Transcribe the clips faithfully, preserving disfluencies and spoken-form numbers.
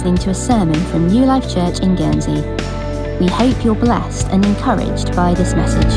listening to a sermon from New Life Church in Guernsey. We hope you're blessed and encouraged by this message.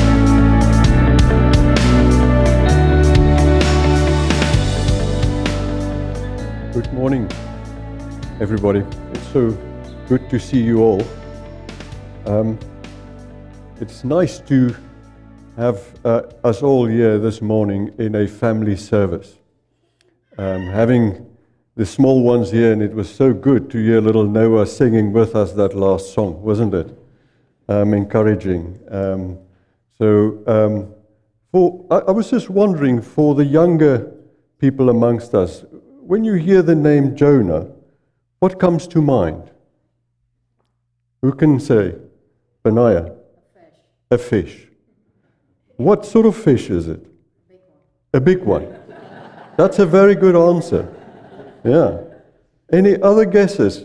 Good morning, everybody. It's so good to see you all. Um, it's nice to have uh, us all here this morning in a family service. Um, having the small ones here, and it was so good to hear little Noah singing with us that last song, wasn't it? Um, encouraging. Um, so, um, for I, I was just wondering, for the younger people amongst us, when you hear the name Jonah, what comes to mind? Who can say? Benaiah? A fish. A fish. What sort of fish is it? A big one. A big one. That's a very good answer. Yeah. Any other guesses?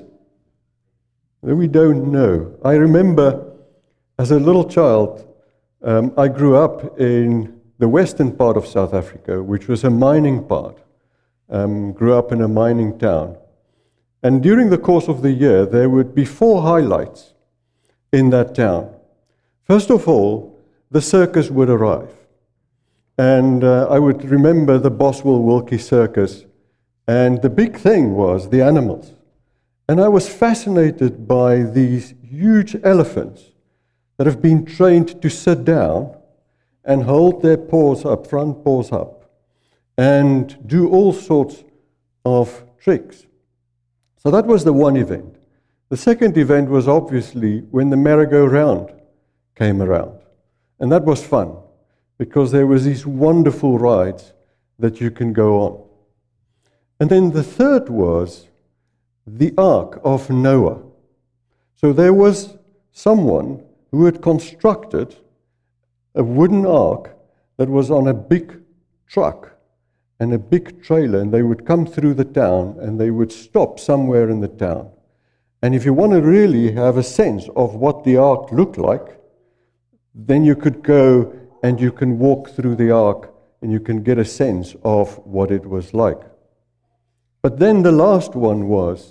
We don't know. I remember as a little child, um, I grew up in the western part of South Africa, which was a mining part. Um, grew up in a mining town. And during the course of the year, there would be four highlights in that town. First of all, the circus would arrive. And uh, I would remember the Boswell Wilkie Circus. And the big thing was the animals. And I was fascinated by these huge elephants that have been trained to sit down and hold their paws up, front paws up, and do all sorts of tricks. So that was the one event. The second event was obviously when the merry-go-round came around. And that was fun, because there was these wonderful rides that you can go on. And then the third was the Ark of Noah. So there was someone who had constructed a wooden ark that was on a big truck and a big trailer, and they would come through the town and they would stop somewhere in the town. And if you want to really have a sense of what the ark looked like, then you could go and you can walk through the ark and you can get a sense of what it was like. But then the last one was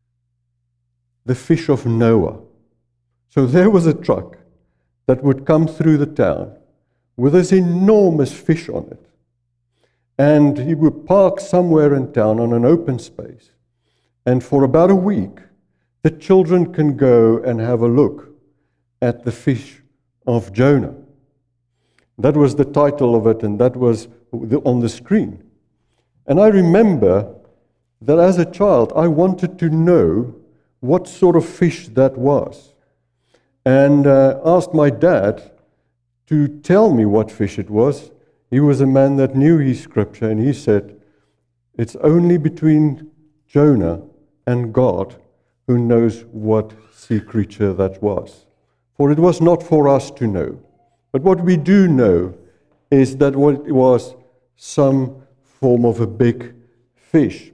the fish of Noah. So there was a truck that would come through the town with this enormous fish on it. And he would park somewhere in town on an open space. And for about a week, the children can go and have a look at the fish of Jonah. That was the title of it, and that was on the screen. And I remember that as a child, I wanted to know what sort of fish that was. And uh, asked my dad to tell me what fish it was. He was a man that knew his scripture, and he said, it's only between Jonah and God who knows what sea creature that was. For it was not for us to know. But what we do know is that it was some form of a big fish.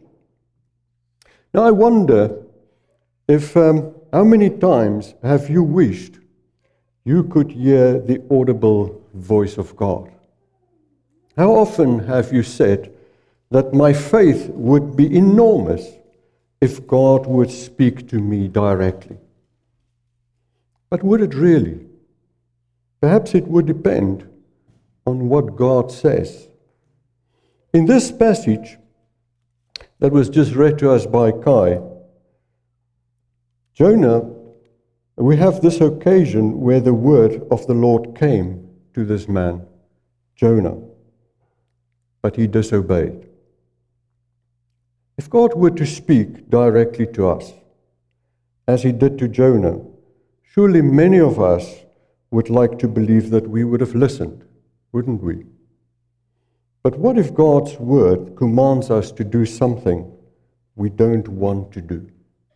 Now I wonder if, um, how many times have you wished you could hear the audible voice of God? How often have you said that my faith would be enormous if God would speak to me directly? But would it really? Perhaps it would depend on what God says. In this passage that was just read to us by Kai, Jonah, we have this occasion where the word of the Lord came to this man, Jonah, but he disobeyed. If God were to speak directly to us, as he did to Jonah, surely many of us would like to believe that we would have listened, wouldn't we? But what if God's word commands us to do something we don't want to do?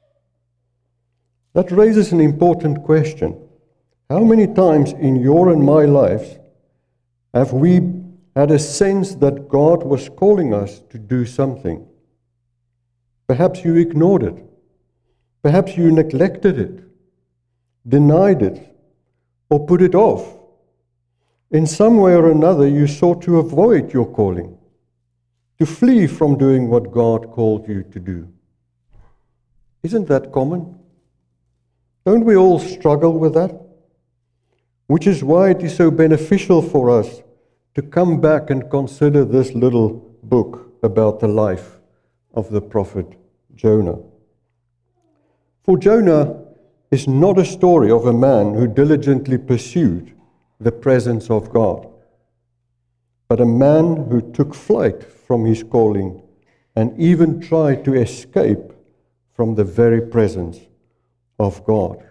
That raises an important question. How many times in your and my lives have we had a sense that God was calling us to do something? Perhaps you ignored it. Perhaps you neglected it, denied it, or put it off. In some way or another, you sought to avoid your calling, to flee from doing what God called you to do. Isn't that common? Don't we all struggle with that? Which is why it is so beneficial for us to come back and consider this little book about the life of the prophet Jonah. For Jonah is not a story of a man who diligently pursued the presence of God, but a man who took flight from his calling and even tried to escape from the very presence of God.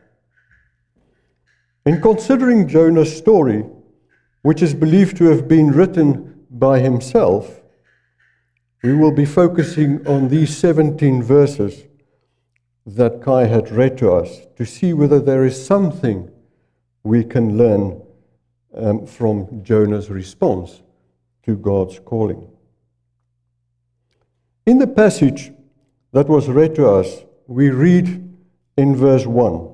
In considering Jonah's story, which is believed to have been written by himself, we will be focusing on these seventeen verses that Kai had read to us to see whether there is something we can learn um, from Jonah's response to God's calling. In the passage that was read to us, we read in verse one,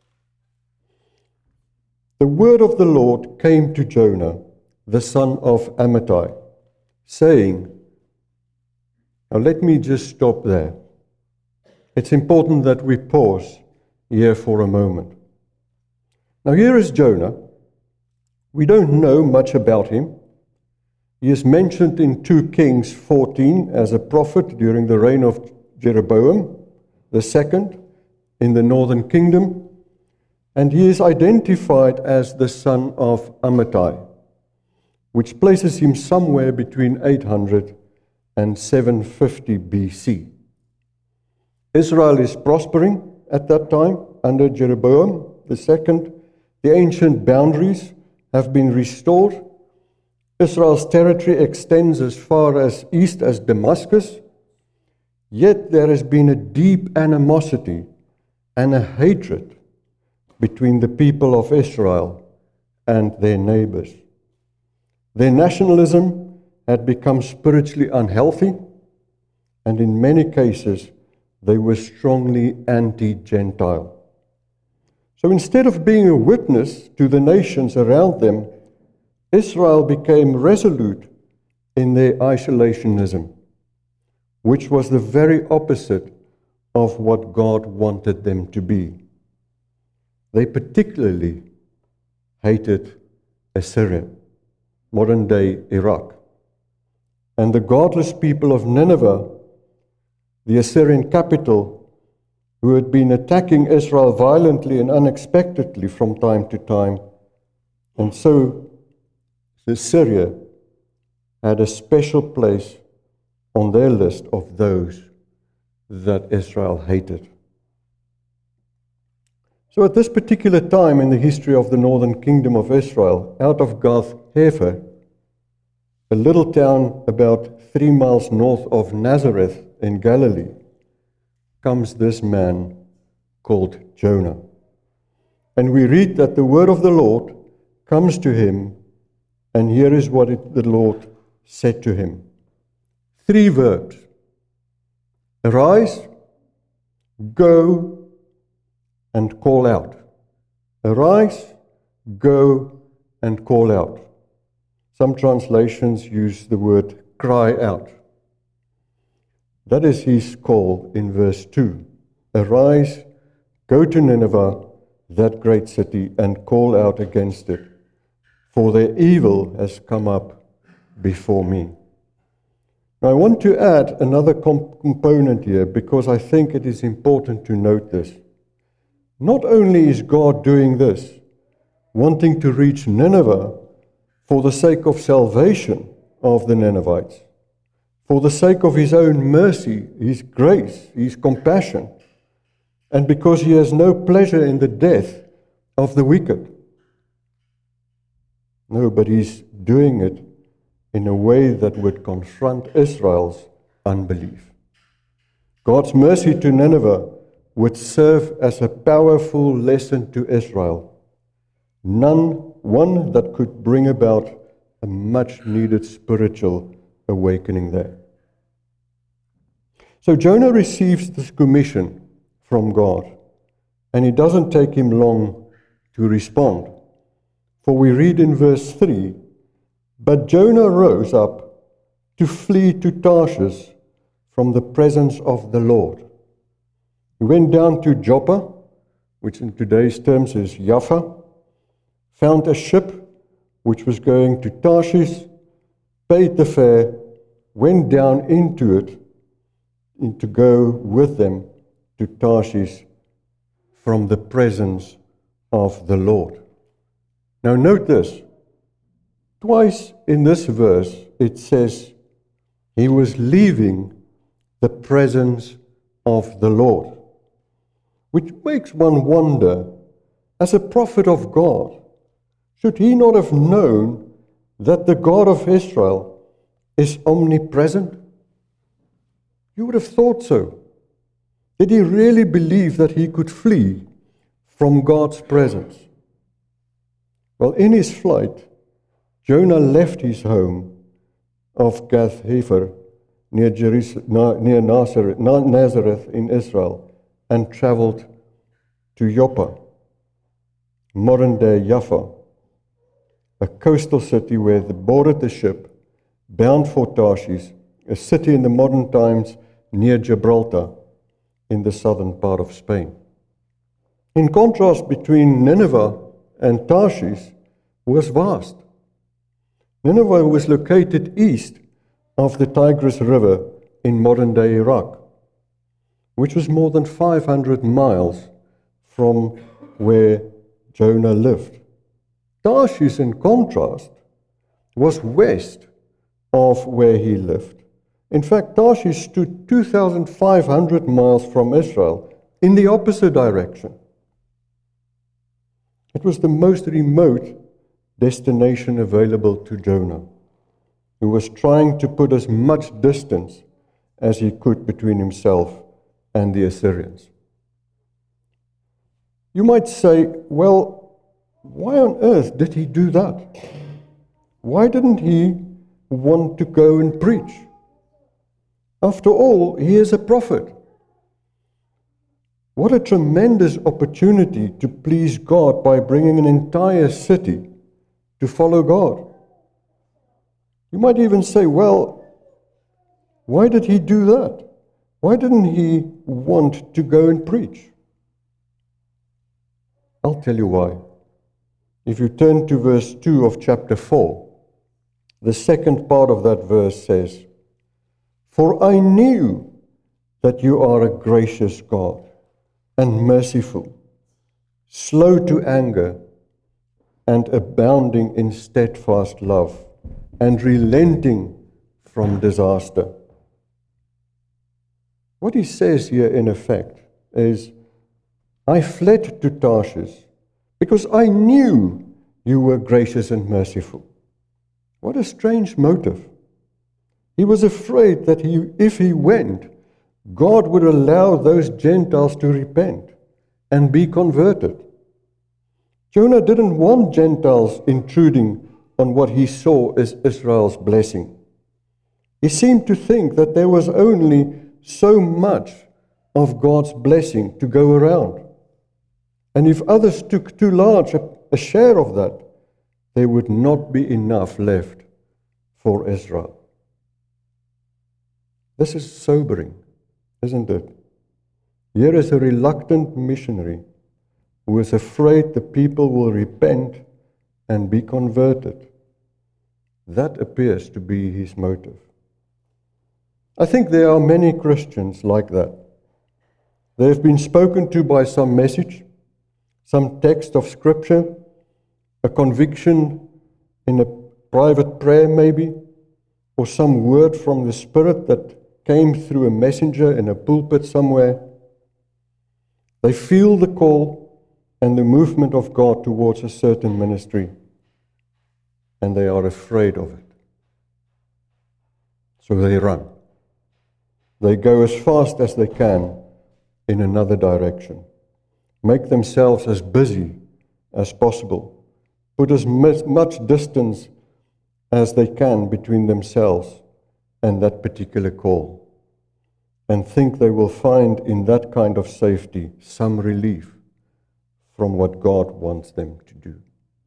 "The word of the Lord came to Jonah, the son of Amittai, saying," now let me just stop there. It's important that we pause here for a moment. Now here is Jonah. We don't know much about him. He is mentioned in two Kings fourteen as a prophet during the reign of Jeroboam the second in the northern kingdom, and he is identified as the son of Amittai, which places him somewhere between eight hundred and seven fifty B C. Israel is prospering at that time under Jeroboam the second. The ancient boundaries have been restored. Israel's territory extends as far as east as Damascus, yet there has been a deep animosity and a hatred between the people of Israel and their neighbors. Their nationalism had become spiritually unhealthy, and in many cases they were strongly anti-Gentile. So instead of being a witness to the nations around them, Israel became resolute in their isolationism, which was the very opposite of what God wanted them to be. They particularly hated Assyria, modern-day Iraq, and the godless people of Nineveh, the Assyrian capital, who had been attacking Israel violently and unexpectedly from time to time, and so Assyria had a special place on their list of those that Israel hated. So at this particular time in the history of the northern kingdom of Israel, out of Gath Hefer, a little town about three miles north of Nazareth in Galilee, comes this man called Jonah. And we read that the word of the Lord comes to him, and here is what it, the Lord said to him. Three verbs. Arise, go, and call out. Arise, go, and call out. Some translations use the word cry out. That is his call in verse two. Arise, go to Nineveh, that great city, and call out against it, for their evil has come up before me. Now, I want to add another comp- component here because I think it is important to note this. Not only is God doing this, wanting to reach Nineveh for the sake of salvation of the Ninevites, for the sake of his own mercy, his grace, his compassion, and because he has no pleasure in the death of the wicked. No, but he's doing it in a way that would confront Israel's unbelief. God's mercy to Nineveh would serve as a powerful lesson to Israel, none one that could bring about a much-needed spiritual awakening there. So Jonah receives this commission from God, and it doesn't take him long to respond. For we read in verse three, but Jonah rose up to flee to Tarshish from the presence of the Lord. He went down to Joppa, which in today's terms is Jaffa, found a ship which was going to Tarshish, paid the fare, went down into it, and to go with them to Tarshish from the presence of the Lord. Now note this, twice in this verse it says he was leaving the presence of the Lord, which makes one wonder, as a prophet of God, should he not have known that the God of Israel is omnipresent? You would have thought so. Did he really believe that he could flee from God's presence? Well, in his flight, Jonah left his home of Gath-Hefer near, Jerusalem, near Nazareth, Nazareth in Israel and traveled to Joppa, modern-day Jaffa, a coastal city where they boarded the ship bound for Tarshish, a city in the modern times near Gibraltar in the southern part of Spain. In contrast between Nineveh and Tarshish was vast. Nineveh was located east of the Tigris River in modern-day Iraq, which was more than five hundred miles from where Jonah lived. Tarshish, in contrast, was west of where he lived. In fact, Tarshish stood two thousand five hundred miles from Israel in the opposite direction. It was the most remote destination available to Jonah, who was trying to put as much distance as he could between himself and the Assyrians. You might say, well, why on earth did he do that? Why didn't he want to go and preach? After all, he is a prophet. What a tremendous opportunity to please God by bringing an entire city to follow God. You might even say, well, why did he do that? Why didn't he want to go and preach? I'll tell you why. If you turn to verse two of chapter four, the second part of that verse says, "For I knew that you are a gracious God and merciful, slow to anger, and abounding in steadfast love, and relenting from disaster." What he says here, in effect, is, I fled to Tarshish because I knew you were gracious and merciful. What a strange motive. He was afraid that he, if he went, God would allow those Gentiles to repent and be converted. Jonah didn't want Gentiles intruding on what he saw as Israel's blessing. He seemed to think that there was only so much of God's blessing to go around. And if others took too large a, a share of that, there would not be enough left for Israel. This is sobering, isn't it? Here is a reluctant missionary who is afraid the people will repent and be converted. That appears to be his motive. I think there are many Christians like that. They have been spoken to by some message, some text of Scripture, a conviction in a private prayer maybe, or some word from the Spirit that came through a messenger in a pulpit somewhere. They feel the call and the movement of God towards a certain ministry, and they are afraid of it. So they run. They go as fast as they can in another direction. Make themselves as busy as possible. Put as much distance as they can between themselves and that particular call. And think they will find in that kind of safety some relief from what God wants them to do.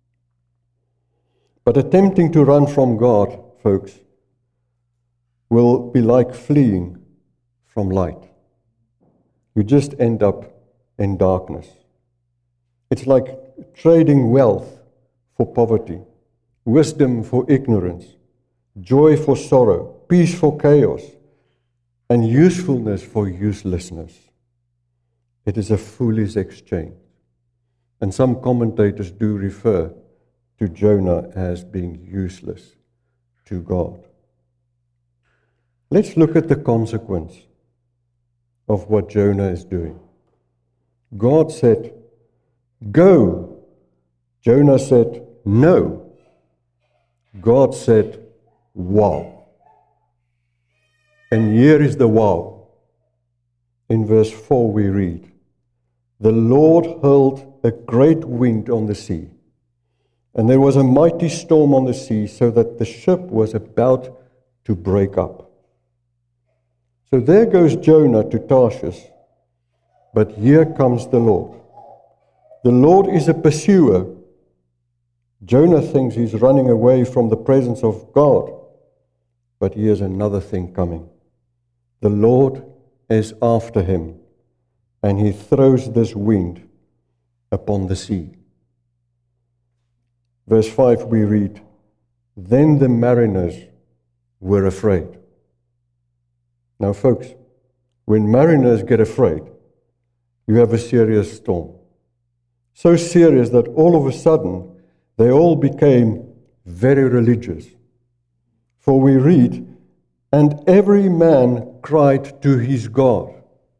But attempting to run from God, folks, will be like fleeing from light. you just end up in darkness. It's like trading wealth for poverty, wisdom for ignorance, joy for sorrow, peace for chaos, and usefulness for uselessness. It is a foolish exchange. And some commentators do refer to Jonah as being useless to God. Let's look at the consequence of what Jonah is doing. God said, "Go." Jonah said, "No." God said, "Wow." And here is the wow. In verse four we read, "The Lord hurled a great wind on the sea, and there was a mighty storm on the sea, so that the ship was about to break up." So there goes Jonah to Tarshish, but here comes the Lord. The Lord is a pursuer. Jonah thinks he's running away from the presence of God, but here's another thing coming. The Lord is after him, and he throws this wind upon the sea. Verse five we read, "Then the mariners were afraid." Now folks, when mariners get afraid, you have a serious storm. So serious that all of a sudden they all became very religious. For we read, "And every man cried to his God."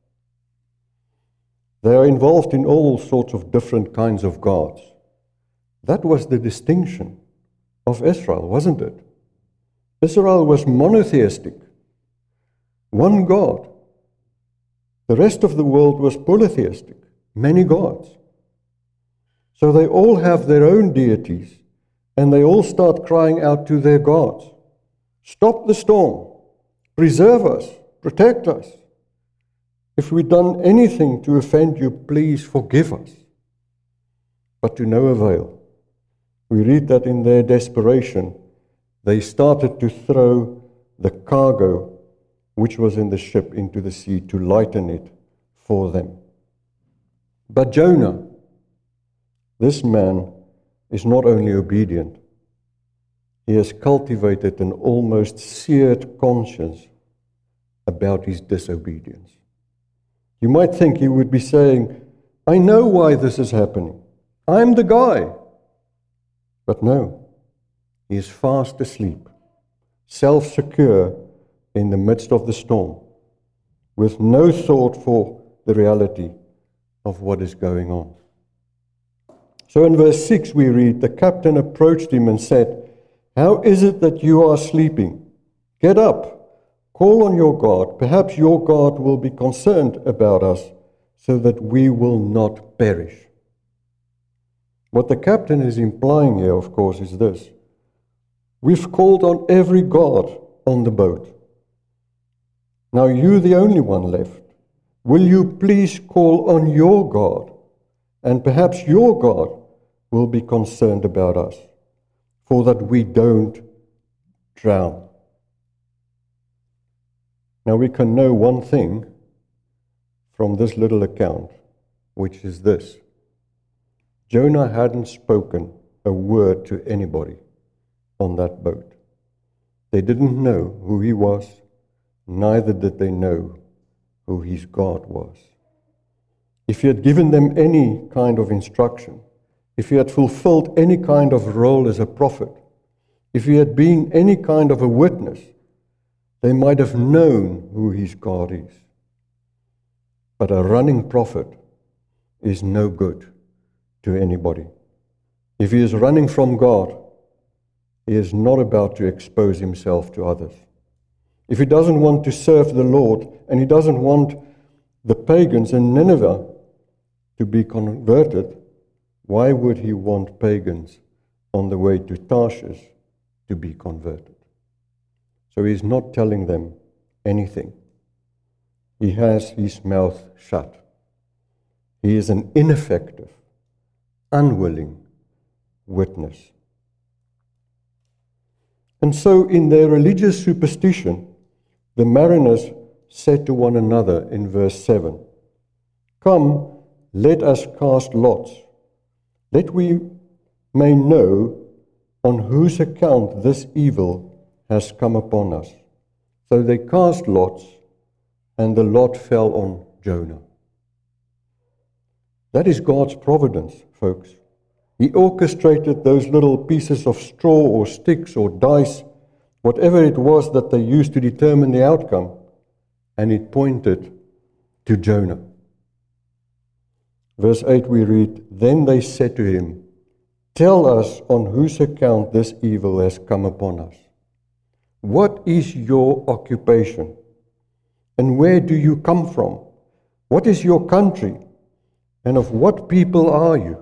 They are involved in all sorts of different kinds of gods. That was the distinction of Israel, wasn't it? Israel was monotheistic, one God. The rest of the world was polytheistic, many gods. So they all have their own deities, and they all start crying out to their gods, "Stop the storm, preserve us, protect us. If we've done anything to offend you, please forgive us." But to no avail. We read that in their desperation, they started to throw the cargo which was in the ship into the sea to lighten it for them. But Jonah, this man, is not only obedient, he has cultivated an almost seared conscience about his disobedience. You might think he would be saying, "I know why this is happening. I'm the guy." But no, he is fast asleep, self-secure in the midst of the storm, with no thought for the reality of what is going on. So in verse six we read, "The captain approached him and said, 'How is it that you are sleeping? Get up, call on your God. Perhaps your God will be concerned about us, so that we will not perish.'" What the captain is implying here, of course, is this: we've called on every god on the boat. Now you're the only one left. Will you please call on your God, and perhaps your God will be concerned about us, for that we don't drown. Now we can know one thing from this little account, which is this: Jonah hadn't spoken a word to anybody on that boat. They didn't know who he was, neither did they know who his God was. If he had given them any kind of instruction, if he had fulfilled any kind of role as a prophet, if he had been any kind of a witness, they might have known who his God is. But a running prophet is no good to anybody. If he is running from God, he is not about to expose himself to others. If he doesn't want to serve the Lord, and he doesn't want the pagans in Nineveh to be converted, why would he want pagans on the way to Tarshish to be converted? So he's not telling them anything. He has his mouth shut. He is an ineffective, unwilling witness. And so in their religious superstition, the mariners said to one another in verse seven, Come, let us cast lots, that we may know on whose account this evil has come upon us. So they cast lots, and the lot fell on Jonah. That is God's providence, folks. He orchestrated those little pieces of straw or sticks or dice, whatever it was that they used to determine the outcome, and it pointed to Jonah. Verse eight we read, Then they said to him, Tell us on whose account this evil has come upon us. What is your occupation? And where do you come from? What is your country? And of what people are you?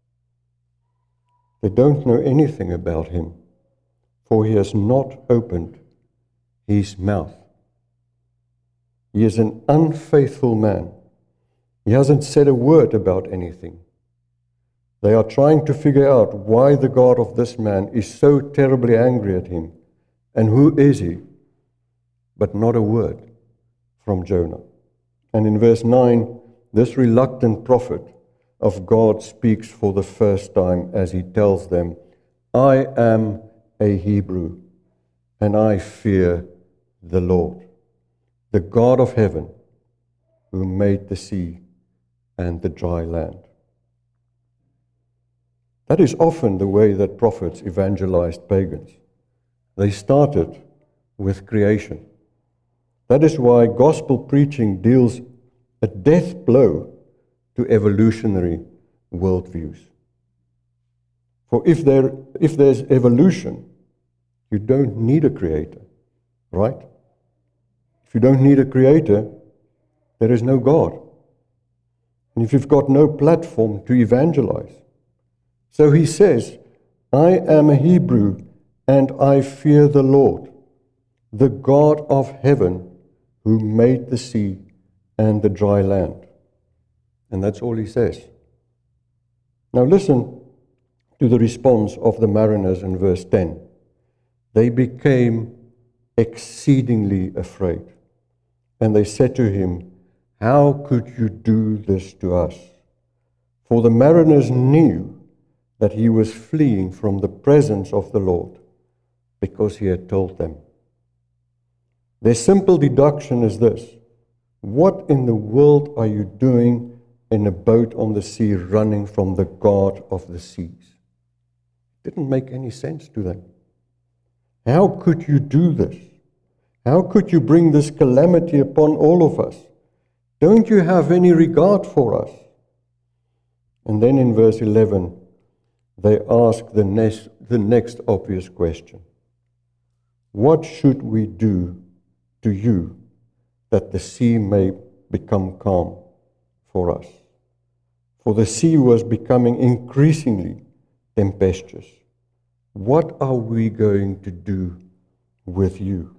They don't know anything about him, for he has not opened his mouth. He is an unfaithful man. He hasn't said a word about anything. They are trying to figure out why the God of this man is so terribly angry at him, and who is he? But not a word from Jonah. And in verse nine, this reluctant prophet of God speaks for the first time as he tells them, I am a Hebrew, and I fear the Lord, the God of heaven, who made the sea and the dry land. That is often the way that prophets evangelized pagans. They started with creation. That is why gospel preaching deals a death blow to evolutionary worldviews. For if there if there's evolution, you don't need a creator, right? If you don't need a creator, there is no God. And if you've got no platform to evangelize. So he says, I am a Hebrew, and I fear the Lord, the God of heaven, who made the sea and the dry land. And that's all he says. Now listen to the response of the mariners in verse ten. They became exceedingly afraid, and they said to him, How could you do this to us? For the mariners knew that he was fleeing from the presence of the Lord, because he had told them. Their simple deduction is this: what in the world are you doing in a boat on the sea running from the God of the seas? It didn't make any sense to them. How could you do this? How could you bring this calamity upon all of us? Don't you have any regard for us? And then in verse eleven, they ask the next, the next obvious question. What should we do to you that the sea may become calm for us? For the sea was becoming increasingly tempestuous. What are we going to do with you?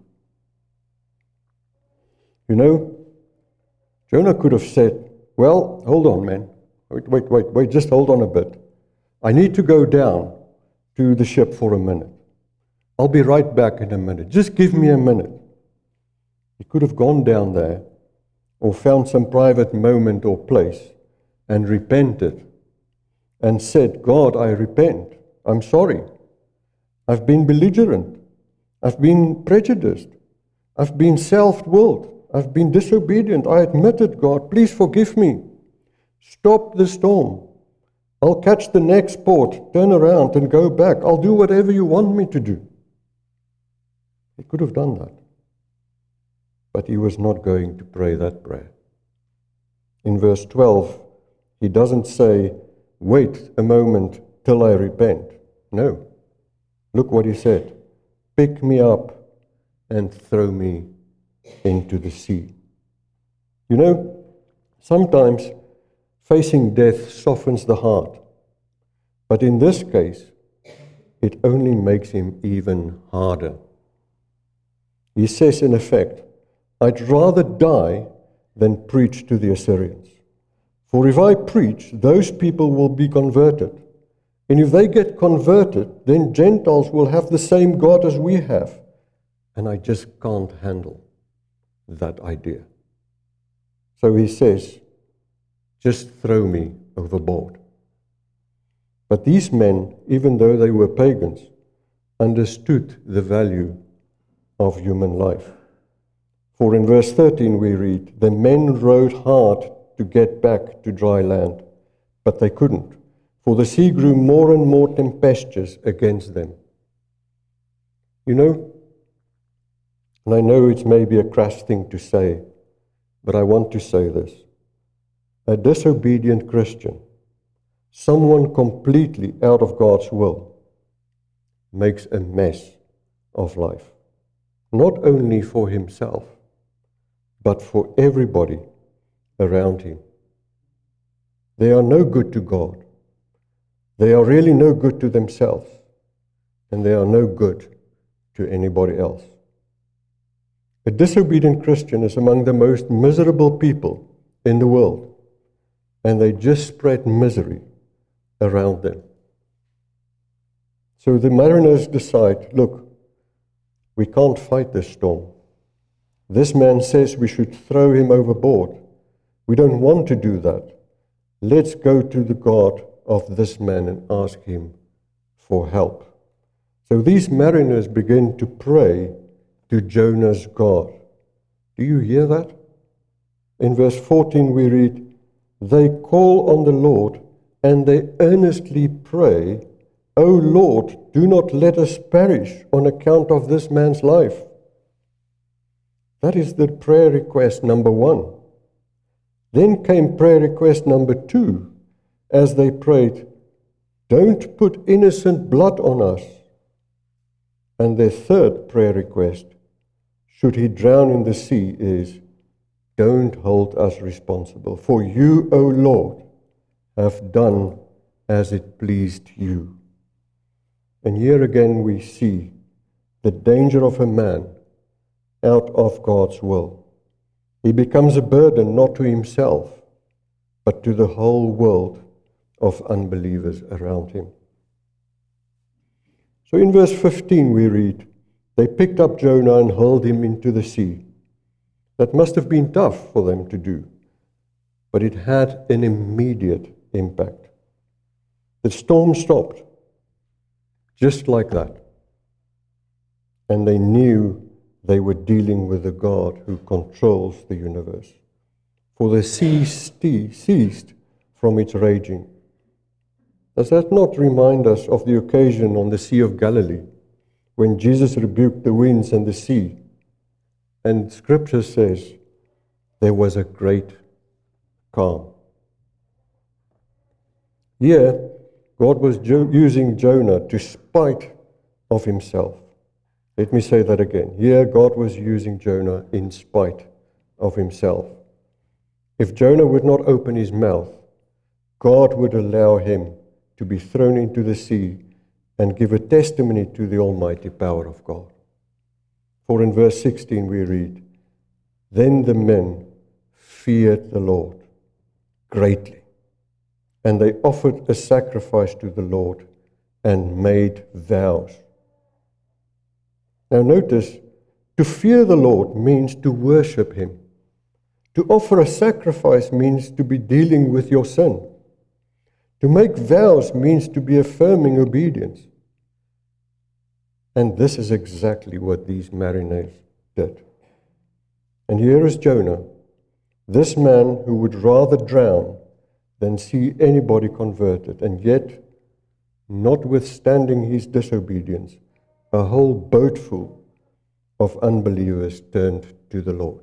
You know, Jonah could have said, well, hold on, man. Wait, wait, wait, wait, just hold on a bit. I need to go down to the ship for a minute. I'll be right back in a minute. Just give me a minute. He could have gone down there or found some private moment or place and repented and said, God, I repent. I'm sorry. I've been belligerent. I've been prejudiced. I've been self-willed. I've been disobedient. I admit it, God. Please forgive me. Stop the storm. I'll catch the next port, turn around and go back. I'll do whatever you want me to do. He could have done that. But he was not going to pray that prayer. In verse twelve, he doesn't say, wait a moment till I repent. No. Look what he said. Pick me up and throw me into the sea. You know, sometimes facing death softens the heart. But in this case, it only makes him even harder. He says, in effect, I'd rather die than preach to the Assyrians. For if I preach, those people will be converted. And if they get converted, then Gentiles will have the same God as we have. And I just can't handle that idea. So he says, just throw me overboard. But these men, even though they were pagans, understood the value of human life. For in verse thirteen we read, the men rowed hard to get back to dry land, but they couldn't, for the sea grew more and more tempestuous against them. You know, and I know it's maybe a crass thing to say, but I want to say this. A disobedient Christian, someone completely out of God's will, makes a mess of life. Not only for himself, but for everybody around him. They are no good to God. They are really no good to themselves. And they are no good to anybody else. A disobedient Christian is among the most miserable people in the world. And they just spread misery around them. So the mariners decide, look, we can't fight this storm. This man says we should throw him overboard. We don't want to do that. Let's go to the God of this man and ask him for help. So these mariners begin to pray to Jonah's God. Do you hear that? In verse fourteen we read, they call on the Lord and they earnestly pray, O Lord, do not let us perish on account of this man's life. That is the prayer request number one. Then came prayer request number two, as they prayed, don't put innocent blood on us. And their third prayer request, should he drown in the sea, is, don't hold us responsible, for you, O Lord, have done as it pleased you. And here again we see the danger of a man out of God's will. He becomes a burden not to himself, but to the whole world of unbelievers around him. So in verse fifteen we read, they picked up Jonah and hurled him into the sea. That must have been tough for them to do, but it had an immediate impact. The storm stopped, just like that. And they knew they were dealing with a God who controls the universe. For the sea ceased from its raging. Does that not remind us of the occasion on the Sea of Galilee, when Jesus rebuked the winds and the sea? And Scripture says there was a great calm. Here, God was jo- using Jonah to spite of himself. Let me say that again. Here, God was using Jonah in spite of himself. If Jonah would not open his mouth, God would allow him to be thrown into the sea and give a testimony to the almighty power of God. For in verse sixteen we read, then the men feared the Lord greatly, and they offered a sacrifice to the Lord and made vows. Now notice, to fear the Lord means to worship him. To offer a sacrifice means to be dealing with your sin. To make vows means to be affirming obedience. And this is exactly what these mariners did. And here is Jonah, this man who would rather drown than see anybody converted, and yet, notwithstanding his disobedience, a whole boat full of unbelievers turned to the Lord.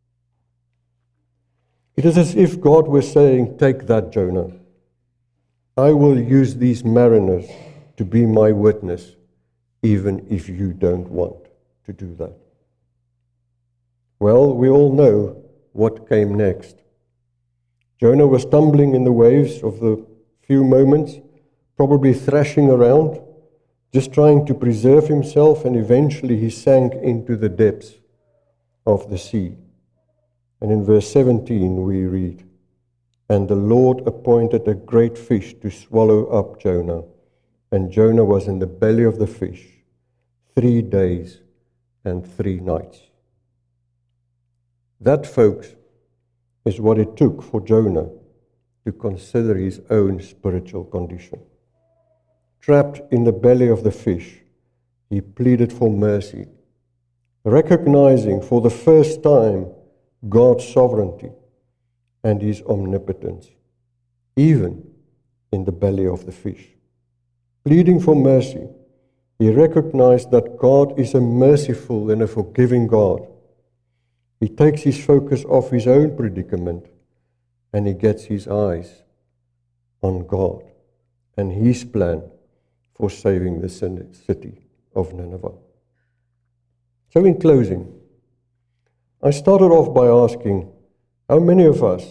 It is as if God were saying, take that, Jonah. I will use these mariners to be my witness, even if you don't want to do that. Well, we all know what came next. Jonah was tumbling in the waves of the few moments, probably thrashing around, just trying to preserve himself, and eventually he sank into the depths of the sea. And in verse seventeen we read, and the Lord appointed a great fish to swallow up Jonah, and Jonah was in the belly of the fish three days and three nights. That, folks, is what it took for Jonah to consider his own spiritual condition. Trapped in the belly of the fish, he pleaded for mercy, recognizing for the first time God's sovereignty and his omnipotence, even in the belly of the fish. Pleading for mercy, he recognized that God is a merciful and a forgiving God. He takes his focus off his own predicament and he gets his eyes on God and his plan for saving the city of Nineveh. So in closing, I started off by asking, how many of us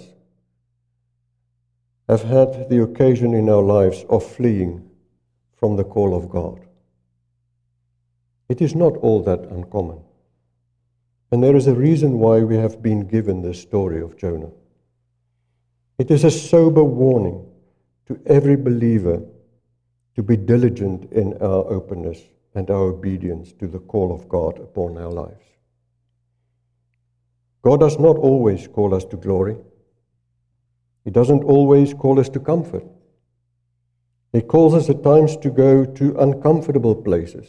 have had the occasion in our lives of fleeing from the call of God? It is not all that uncommon. And there is a reason why we have been given the story of Jonah. It is a sober warning to every believer to be diligent in our openness and our obedience to the call of God upon our lives. God does not always call us to glory. He doesn't always call us to comfort. He calls us at times to go to uncomfortable places,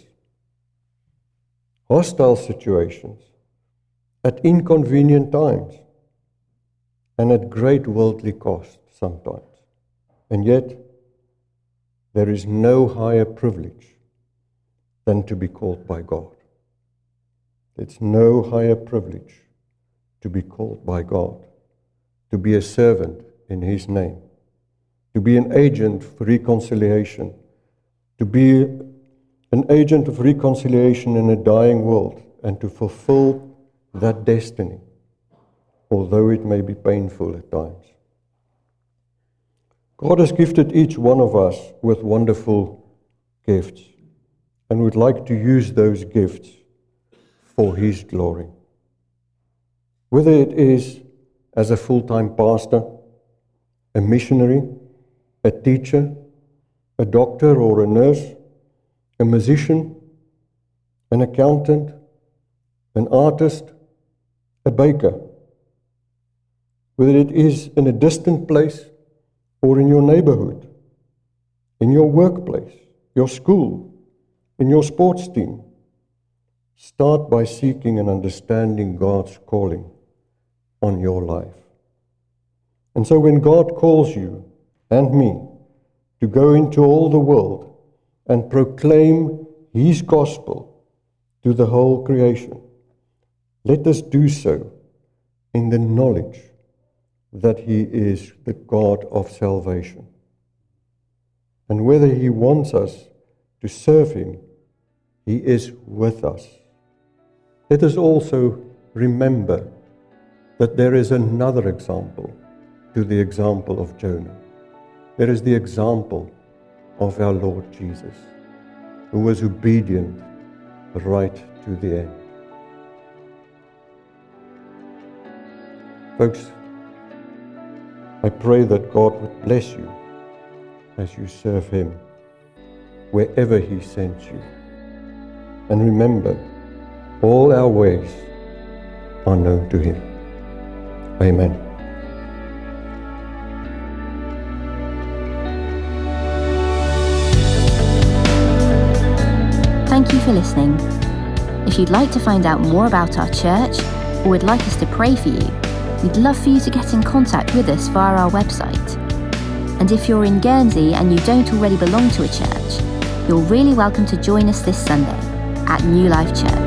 hostile situations, at inconvenient times, and at great worldly cost sometimes. And yet, there is no higher privilege than to be called by God. It's no higher privilege to be called by God, to be a servant in His name, to be an agent for reconciliation, to be an agent of reconciliation in a dying world, and to fulfill that destiny, although it may be painful at times. God has gifted each one of us with wonderful gifts and would like to use those gifts for His glory. Whether it is as a full-time pastor, a missionary, a teacher, a doctor or a nurse, a musician, an accountant, an artist, a baker. Whether it is in a distant place or in your neighborhood, in your workplace, your school, in your sports team, start by seeking and understanding God's calling on your life. And so when God calls you and me to go into all the world and proclaim His gospel to the whole creation, let us do so in the knowledge that He is the God of salvation. And whether He wants us to serve Him, He is with us. Let us also remember that there is another example to the example of Jonah. There is the example of our Lord Jesus, who was obedient right to the end. Folks, I pray that God would bless you as you serve Him wherever He sends you. And remember, all our ways are known to Him. Amen. Thank you for listening. If you'd like to find out more about our church or would like us to pray for you, we'd love for you to get in contact with us via our website. And if you're in Guernsey and you don't already belong to a church, you're really welcome to join us this Sunday at New Life Church.